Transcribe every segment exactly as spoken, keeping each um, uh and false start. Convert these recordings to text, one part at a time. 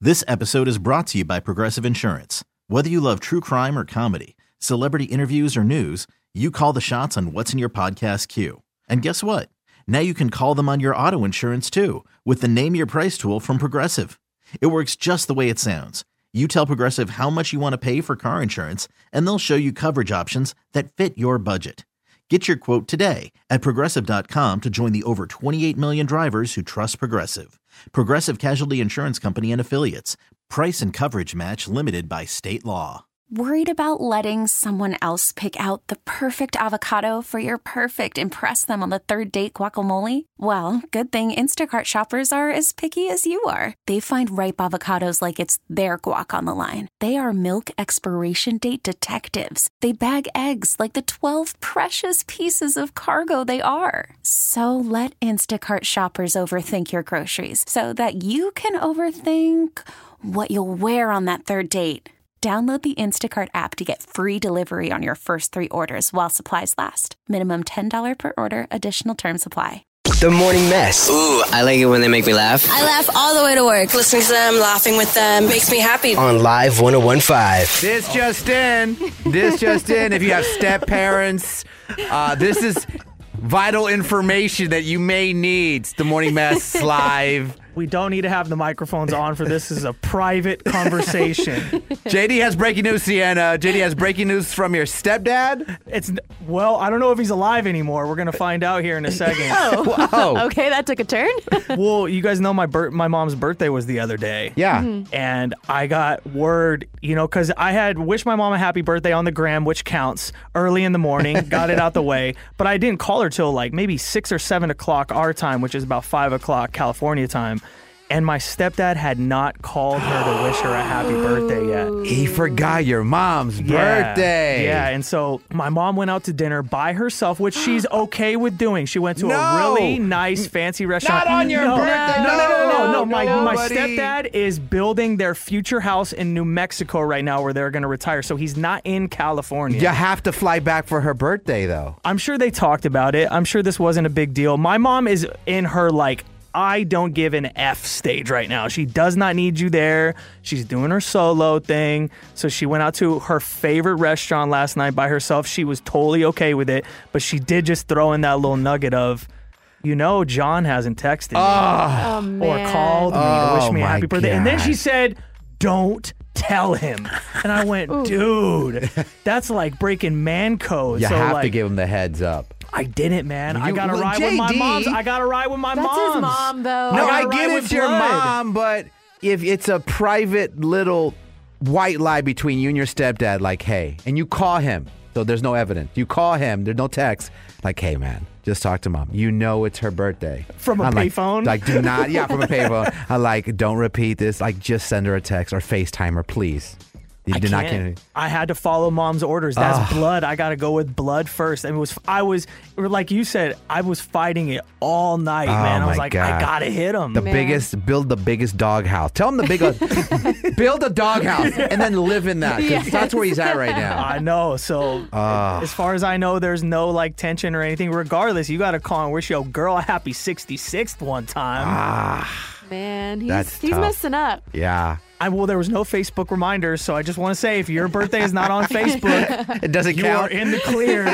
This episode is brought to you by Progressive Insurance. Whether you love true crime or comedy, celebrity interviews or news, you call the shots on what's in your podcast queue. And guess what? Now you can call them on your auto insurance too with the Name Your Price tool from Progressive. It works just the way it sounds. You tell Progressive how much you want to pay for car insurance, and they'll show you coverage options that fit your budget. Get your quote today at Progressive dot com to join the over twenty-eight million drivers who trust Progressive. Progressive Casualty Insurance Company and Affiliates. Price and coverage match limited by state law. Worried about letting someone else pick out the perfect avocado for your perfect impress them on the third date guacamole? Well, good thing Instacart shoppers are as picky as you are. They find ripe avocados like it's their guac on the line. They are milk expiration date detectives. They bag eggs like the twelve precious pieces of cargo they are. So let Instacart shoppers overthink your groceries so that you can overthink what you'll wear on that third date. Download the Instacart app to get free delivery on your first three orders while supplies last. Minimum ten dollars per order. Additional terms apply. The Morning Mess. Ooh, I like it when they make me laugh. I laugh all the way to work. Listening to them, laughing with them, makes me happy. On Live one oh one point five. This just in. This just in. If you have step parents, uh, this is vital information that you may need. The Morning Mess Live. We don't need to have the microphones on for this. This is a private conversation. J D has breaking news, Sienna. J D has breaking news from your stepdad. It's well, I don't know if he's alive anymore. We're gonna find out here in a second. Oh, Whoa. Okay, that took a turn. Well, you guys know my bir- my mom's birthday was the other day. Yeah. Mm-hmm. And I got word, you know, because I had wished my mom a happy birthday on the gram, which counts, early in the morning, got it out the way. But I didn't call her till like maybe six or seven o'clock our time, which is about five o'clock California time. And my stepdad had not called her to wish her a happy birthday yet. He forgot your mom's Yeah, birthday. Yeah, and so my mom went out to dinner by herself, which she's okay with doing. She went to No. a really nice, fancy restaurant. Not on your no, birthday. No, no, no, no, no. no. My, my buddy. stepdad is building their future house in New Mexico right now where they're going to retire, so he's not in California. You have to fly back for her birthday, though. I'm sure they talked about it. I'm sure this wasn't a big deal. My mom is in her, like, I don't give an F stage right now. She does not need you there. She's doing her solo thing. So she went out to her favorite restaurant last night by herself. She was totally okay with it. But she did just throw in that little nugget of, you know, John hasn't texted me Oh, Oh, man. or called me to wish me a Oh, happy my birthday. And then God. she said, don't tell him. And I went, dude, that's like breaking man code. you so have like, to give him the heads up. I didn't, man. I You- got to well, ride with my J D mom's. I got to ride with my That's mom's. his mom, though. No, I I, gotta get ride it's with your blood. mom, but if it's a private little white lie between you and your stepdad, like, hey, and you call him, so there's no evidence. You call him, there's no text, like, hey, man, just talk to mom. You know it's her birthday. From a I'm like- payphone? Like, do not, yeah, from a payphone. I like, don't repeat this. Like, just send her a text or FaceTime her, please. You I did not can't. get I had to follow mom's orders. That's blood. I got to go with blood first. And it was I was like you said, I was fighting it all night, Oh, man. I was my like, God. I gotta hit him. the Man. biggest, build the biggest dog house. Tell him the biggest, build a dog house and then live in that. 'Cause Yes. that's where he's at right now. I know. So Ah. as far as I know, there's no like tension or anything. Regardless, you got to call and wish your girl a happy sixty-sixth one time. Ah, Man, he's, That's he's tough. messing up. yeah. I well, there was no Facebook reminders, so I just want to say, if your birthday is not on Facebook, It doesn't you are count. in the clear.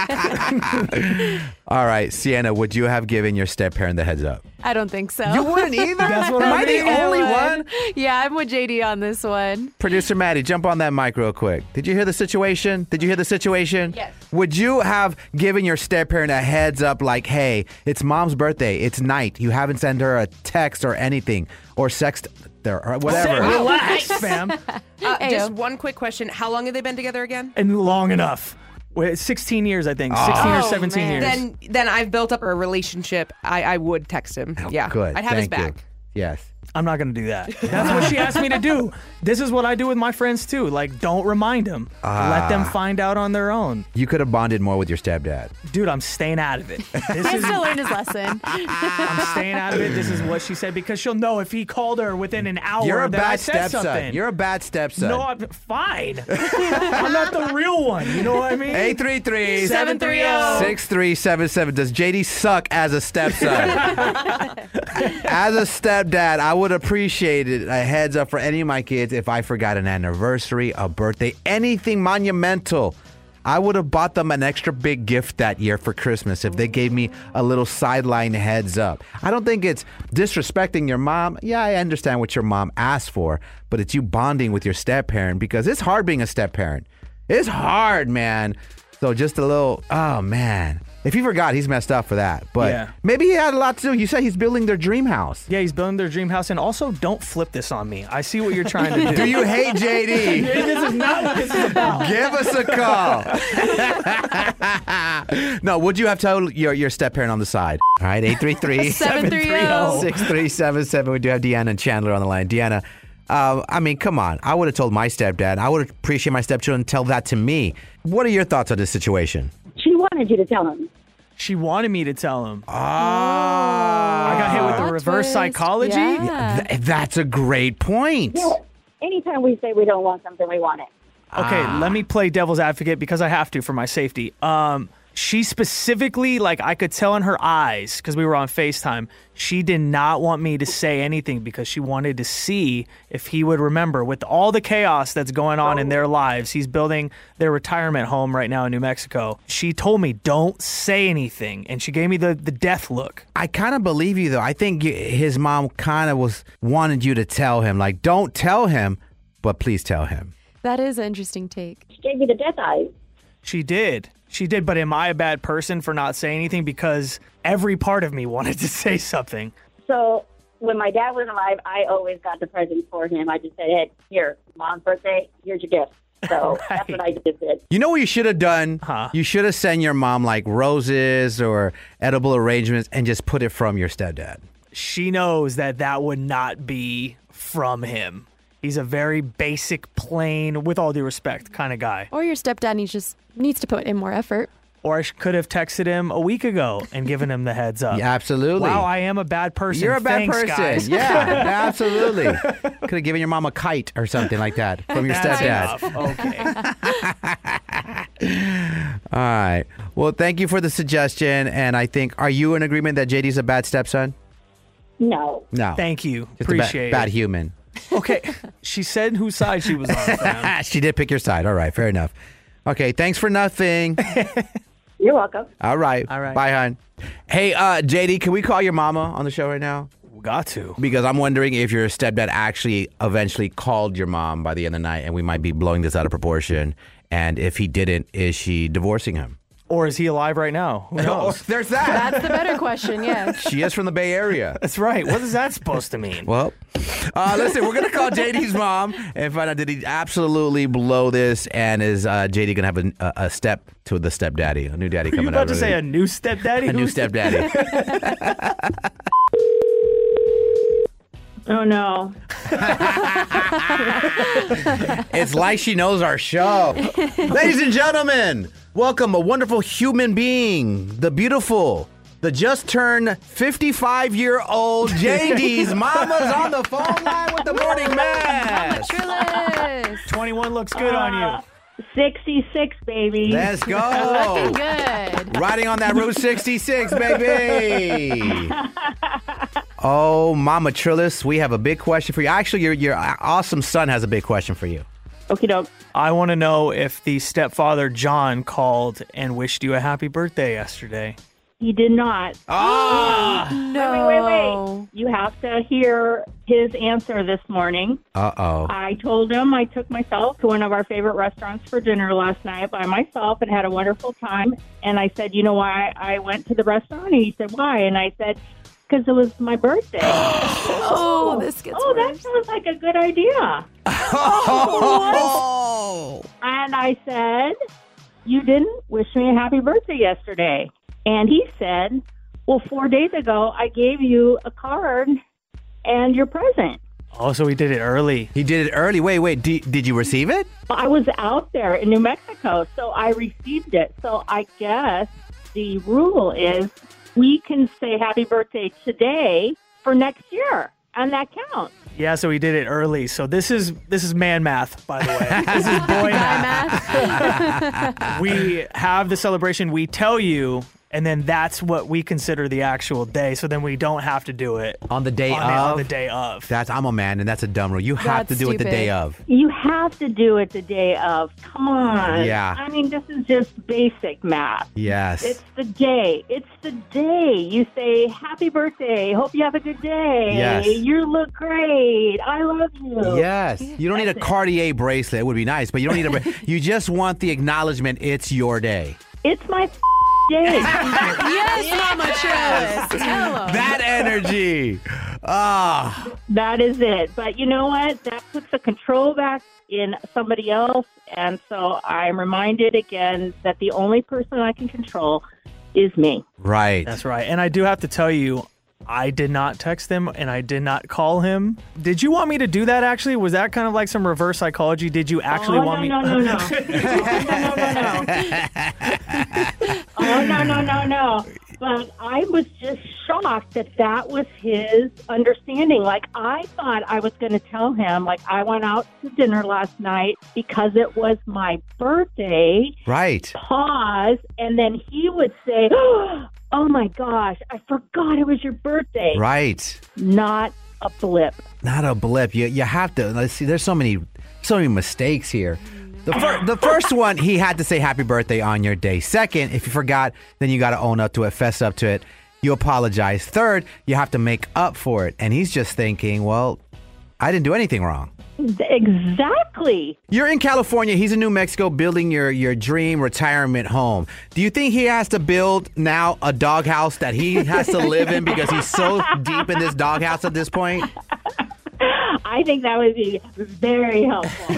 All right, Sienna, would you have given your step parent the heads up? I don't think so. You wouldn't either? That's what Am I I the mean. only I one? would. Yeah, I'm with J D on this one. Producer Maddie, jump on that mic real quick. Did you hear the situation? Did you hear the situation? Yes. Would you have given your step parent a heads up like, hey, it's mom's birthday, it's night, you haven't sent her a text or anything, or sext there, or whatever? Relax, fam. Uh, Ayo. just one quick question. How long have they been together again? And long enough. Wait, sixteen years, I think. sixteen or Oh, seventeen man. years. Then then I've built up a relationship. I, I would text him. yeah. Good. I'd have his Thank you. back. Yes. I'm not going to do that. That's what she asked me to do. This is what I do with my friends, too. Like, don't remind them. Let them find out on their own. You could have bonded more with your stepdad. Dude, I'm staying out of it. This He is, still learned his lesson. I'm staying out of it. This is what she said, because she'll know if he called her within an hour You're a that I bad said stepson. something. You're a bad stepson. No, I'm fine. I'm not the real one. You know what I mean? eight three three, seven three zero. six three seven seven. Does J D suck as a stepson? As a stepdad, I would appreciate it, a heads up for any of my kids if I forgot an anniversary, a birthday, anything monumental. I would have bought them an extra big gift that year for Christmas if they gave me a little sideline heads up. I don't think it's disrespecting your mom. Yeah, I understand what your mom asked for, but it's you bonding with your step-parent because it's hard being a step-parent. It's hard, man. So just a little, oh, man. If he forgot, he's messed up for that. But Yeah. maybe he had a lot to do. You said he's building their dream house. Yeah, he's building their dream house. And also, don't flip this on me. I see what you're trying to do. Do you hate J D? This is not what this is about. Give us a call. No, would you have told your, your step-parent on the side? All right, eight three three, seven three zero six three seven seven. We do have Deanna and Chandler on the line. Deanna, uh, I mean, come on. I would have told my stepdad. I would appreciate my stepchildren tell that to me. What are your thoughts on this situation? She wanted you to tell him. She wanted me to tell him. Ah. I got hit with the Plot reverse twist. psychology. Yeah. Th- that's a great point. Yeah. Anytime we say we don't want something, we want it. Okay, Ah. let me play devil's advocate because I have to for my safety. Um, she specifically, like, I could tell in her eyes because we were on FaceTime, she did not want me to say anything because she wanted to see if he would remember. With all the chaos that's going on in their lives, he's building their retirement home right now in New Mexico. She told me, don't say anything, and she gave me the, the death look. I kind of believe you, though. I think y- his mom kind of was wanted you to tell him, like, don't tell him, but please tell him. That is an interesting take. She gave you the death eyes. She did. She did, but am I a bad person for not saying anything? Because every part of me wanted to say something. So when my dad was alive, I always got the presents for him. I just said, hey, here, mom's birthday, here's your gift. So that's what I just did. You know what you should have done? Huh. You should have sent your mom, like, roses or edible arrangements and just put it from your stepdad. She knows that that would not be from him. He's a very basic, plain, with all due respect, kind of guy. Or your stepdad needs just needs to put in more effort. Or I sh- could have texted him a week ago and given him the heads up. Yeah, absolutely. Wow, I am a bad person. You're a bad Thanks, person. guys. Yeah, absolutely. Could have given your mom a kite or something like that from your That's stepdad. enough. Okay. All right. Well, thank you for the suggestion. And I think, are you in agreement that J D's a bad stepson? No. No. Thank you. Just a ba- Appreciate bad it. human. Okay. She said whose side she was on, fam. She did pick your side. All right. Fair enough. Okay. Thanks for nothing. You're welcome. All right. All right. Bye, hon. Hey, uh, J D, can we call your mama on the show right now? Got to. Because I'm wondering if your stepdad actually eventually called your mom by the end of the night, and we might be blowing this out of proportion. And if he didn't, is she divorcing him? Or is he alive right now? Who knows? There's that. That's the better question, yes. She is from the Bay Area. That's right. What is that supposed to mean? Well, uh, listen, we're going to call J D's mom and find out did he absolutely blow this, and is uh, J D going to have a, a, a step to the stepdaddy, a new daddy Are you coming about out. to say a new stepdaddy? a new Who's- stepdaddy. Oh, no. It's like she knows our show. Ladies and gentlemen, welcome a wonderful human being, the beautiful, the just turned fifty-five-year-old J D's mama's on the phone line with the morning mess. Trillis. twenty-one looks good on you. sixty-six, baby. Let's go. Looking good. Riding on that Route sixty-six, baby. Oh, Mama Trillis, we have a big question for you. Actually, your your awesome son has a big question for you. Okie doke. I want to know if the stepfather, John, called and wished you a happy birthday yesterday. He did not. Ah! No. Wait, wait, wait. You have to hear his answer this morning. Uh-oh. I told him I took myself to one of our favorite restaurants for dinner last night by myself and had a wonderful time. And I said, you know why I went to the restaurant? And he said, why? And I said, because it was my birthday. Oh, this gets Oh, that worse. sounds like a good idea. Oh! And I said, you didn't wish me a happy birthday yesterday. And he said, well, four days ago, I gave you a card and your present. Oh, so he did it early. He did it early. Wait, wait. D- did you receive it? I was out there in New Mexico, so I received it. So I guess the rule is we can say happy birthday today for next year, and that counts. Yeah, so he did it early. So this is this is man math, by the way. This is boy math. Math. We have the celebration. We tell you And then that's what we consider the actual day. So then we don't have to do it On the day on, of? the, on the day of. That's I'm a man, and that's a dumb rule. You have That's to do it the stupid. day of. You have to do it the day of. Come on. Yeah. I mean, this is just basic math. Yes. It's the day. It's the day. You say, happy birthday. Hope you have a good day. Yes. You look great. I love you. Yes. You don't need a Cartier bracelet. It would be nice, but you don't need a bra- You just want the acknowledgement it's your day. It's my f- day. Yes, Mama Travis. Tell 'em. That energy. Ah. That is it. But you know what? That puts the control back in somebody else. And so I'm reminded again that the only person I can control is me. Right. That's right. And I do have to tell you, I did not text him and I did not call him. Did you want me to do that actually? Was that kind of like some reverse psychology? Did you actually oh, want no, me no, no, no. Oh, no, no, no, no. Oh, no, no, no, no. But I was just shocked that that was his understanding. Like, I thought I was going to tell him, like, I went out to dinner last night because it was my birthday. Right. Pause. And then he would say, oh, my gosh, I forgot it was your birthday. Right. Not a blip. Not a blip. You you have to. Let's see. There's so many so many mistakes here. The, fir- the first one, he had to say happy birthday on your day. Second, if you forgot, then you got to own up to it, fess up to it. You apologize. Third, you have to make up for it. And he's just thinking, well, I didn't do anything wrong. Exactly. You're in California. He's in New Mexico building your, your dream retirement home. Do you think he has to build now a doghouse that he has to live in because he's so deep in this doghouse at this point? I think that would be very helpful.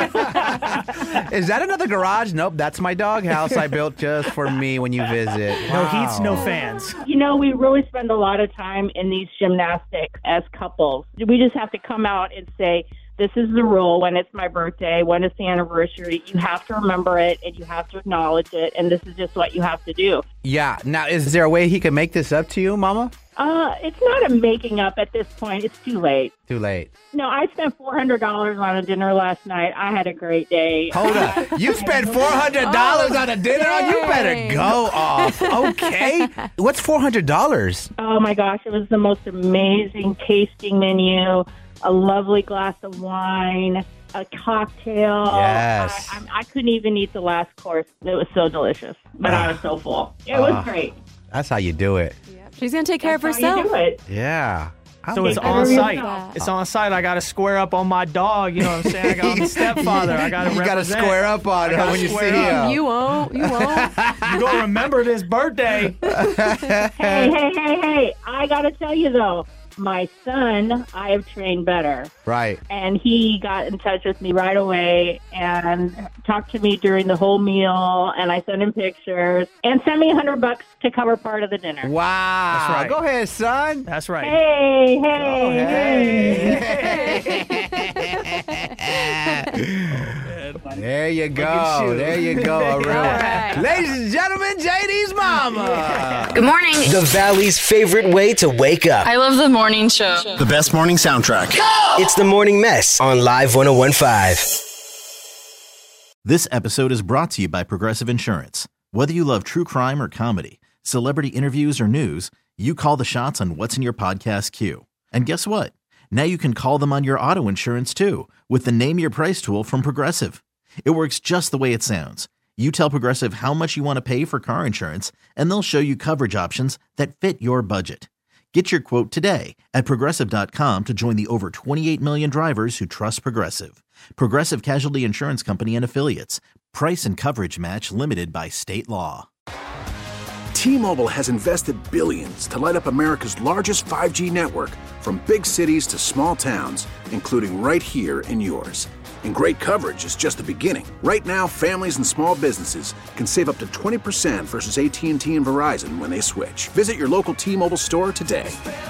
Is that another garage? Nope, that's my doghouse I built just for me when you visit. No Wow. heats, no fans. You know, we really spend a lot of time in these gymnastics as couples. We just have to come out and say, this is the rule. When it's my birthday, when it's the anniversary, you have to remember it and you have to acknowledge it. And this is just what you have to do. Yeah. Now, is there a way he can make this up to you, Mama? Uh, it's not a making up at this point. It's too late. Too late. No, I spent four hundred dollars on a dinner last night. I had a great day. Hold up. You spent four hundred dollars Oh, on a dinner? Oh, you better dang. go off. Okay. What's four hundred dollars? Oh, my gosh. It was the most amazing tasting menu, a lovely glass of wine, a cocktail. Yes. I, I, I couldn't even eat the last course. It was so delicious, but I was so full. It was Ah. great. That's how you do it. She's going to take care of That's how herself. you do it. Yeah. I So it's like I on remember site. that. It's on site. I got to square up on my dog. You know what I'm saying? I got the stepfather. I got to You got to represent. square up on I her gotta when you see square up. him. You won't. You won't. You gonna remember this birthday? Hey, hey, hey, hey. I got to tell you, though, my son, I have trained better. Right. And he got in touch with me right away and talked to me during the whole meal. And I sent him pictures and sent me a hundred bucks to cover part of the dinner. Wow. That's right. Go ahead, son. That's right. Hey, Oh, hey, There you at go. you. There you go. A real right. Ladies and gentlemen, J D's mama. Good morning. The Valley's favorite way to wake up. I love the morning show. The best morning soundtrack. It's the Morning Mess on Live one oh one point five. This episode is brought to you by Progressive Insurance. Whether you love true crime or comedy, celebrity interviews or news, you call the shots on what's in your podcast queue. And guess what? Now you can call them on your auto insurance too with the Name Your Price tool from Progressive. It works just the way it sounds. You tell Progressive how much you want to pay for car insurance, and they'll show you coverage options that fit your budget. Get your quote today at Progressive dot com to join the over twenty-eight million drivers who trust Progressive. Progressive Casualty Insurance Company and Affiliates. Price and coverage match limited by state law. T-Mobile has invested billions to light up America's largest five G network, from big cities to small towns, including right here in yours. And great coverage is just the beginning. Right now, families and small businesses can save up to twenty percent versus A T and T and Verizon when they switch. Visit your local T-Mobile store today.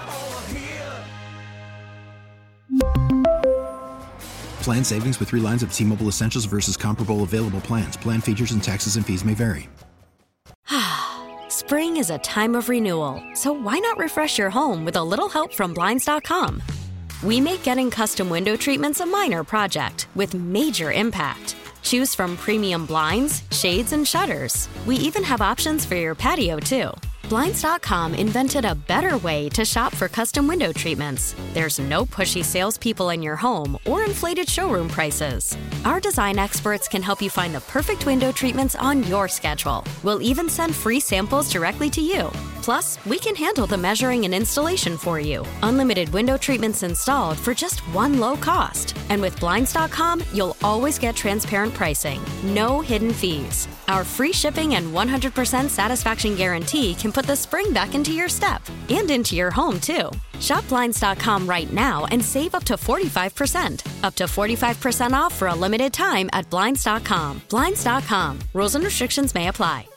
Plan savings with three lines of T-Mobile Essentials versus comparable available plans. Plan features and taxes and fees may vary. Spring is a time of renewal, so why not refresh your home with a little help from Blinds dot com? We make getting custom window treatments a minor project with major impact. Choose from premium blinds, shades, and shutters. We even have options for your patio, too. Blinds dot com invented a better way to shop for custom window treatments. There's no pushy salespeople in your home or inflated showroom prices. Our design experts can help you find the perfect window treatments on your schedule. We'll even send free samples directly to you. Plus, we can handle the measuring and installation for you. Unlimited window treatments installed for just one low cost. And with Blinds dot com, you'll always get transparent pricing. No hidden fees. Our free shipping and one hundred percent satisfaction guarantee can put the spring back into your step and into your home, too. Shop Blinds dot com right now and save up to forty-five percent. Up to forty-five percent off for a limited time at Blinds dot com. Blinds dot com. Rules and restrictions may apply.